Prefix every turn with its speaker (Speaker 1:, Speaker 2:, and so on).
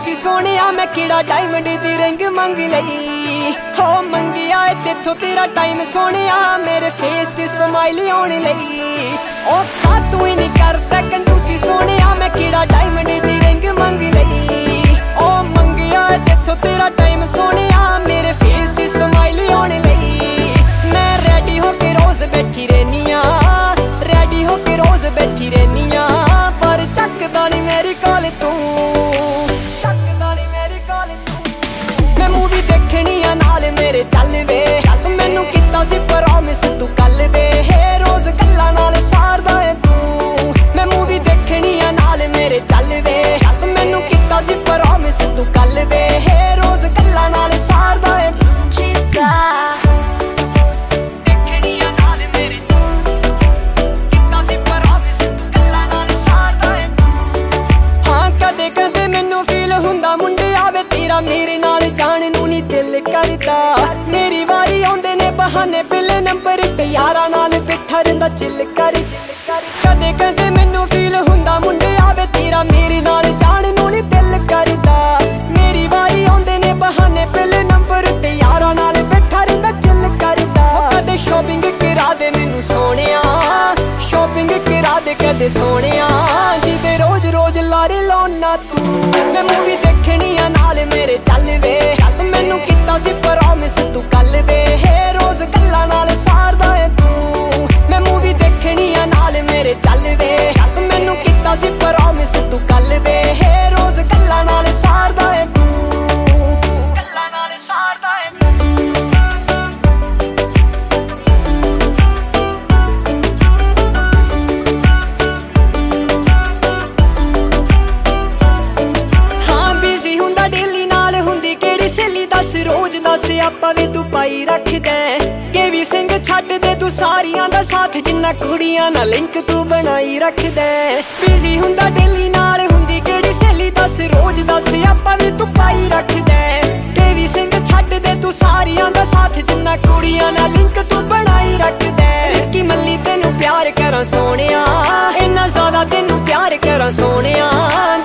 Speaker 1: कंजूसी सोनिया मैं कीड़ा डायमंड दी रिंग मंग लई हो मंगिया तेथों तेरा टाइम सोनिया मेरे फेस ते स्माइल आने लई ओ ता तू ही नहीं करता कंजूसी सोनिया मैं कीड़ा डायमंड दी रिंग मंग लई ओ मंगिया तेथों तेरा टाइम सोनिया मेरे फेस ते स्माइल आने लई मैं रेडी होके रोज बैठी रहनिया रेडी होके रोज बैठी रहनिया पर चकदा नहीं मेरी कॉल तू मैं मूवी देखनी आ नाल मेरे चल वे मैनू किता सी प्रॉमिस तू कल वे रोज गल्लां नाल सारदा है तू मैं मूवी देखनी आ नाल मेरे चल वे मैनू किता सी प्रॉमिस तू कल वे रोज गल्लां नाल सारदा है मेरे नाल जाने नू नी दिल करदा मेरी वारी आउंदे ने बहाने पहले नंबर ते यारां नाल बैठा रहिंदा चिल कर कदे कदे मैनू फील हुंदा मुंडे आवे तेरा मेरे नाल जाने नू नी दिल करदा मेरी वारी आउंदे ने बहाने पहले नंबर ते यारां नाल बैठा रहिंदा चिल करदा कदे शॉपिंग करा दे मैनू सोनिया शॉपिंग करा दे कदे सोनिया जिदे रोज रोज लारे लाउना तू मैं मूवी देखनी आ नाल मेरे चल वे मैनू किता सी प्रॉमिस तू कल वे रोज गल्लां नाल सारदा है तू मैं मूवी देखनी आ नाल मेरे चल वे मैनू किता सी प्रॉमिस तू कल वे रोज गल्लां नाल सारदा है तू गल्लां नाल सारदा है सहेली दस रोज दस आपा वे तू पाई रख दे केवी सिंह छड्ड दे तू सारियां दा साथ जिन्ना कुड़ियां ना लिंक तू बनाई रख दे बिजी हुंदा डेली नाल हुंदी केड़ी सहेली दस रोज दस आपा वे तू पाई रख दे केवी सिंह छड्ड दे तू सारियां दा साथ जिन्ना कुड़ियां ना लिंक तू बनाई रख दे रिक्की मल्ली तेनू प्यार करा सोनिया इन्ना ज्यादा तेनू प्यार करा सोनिया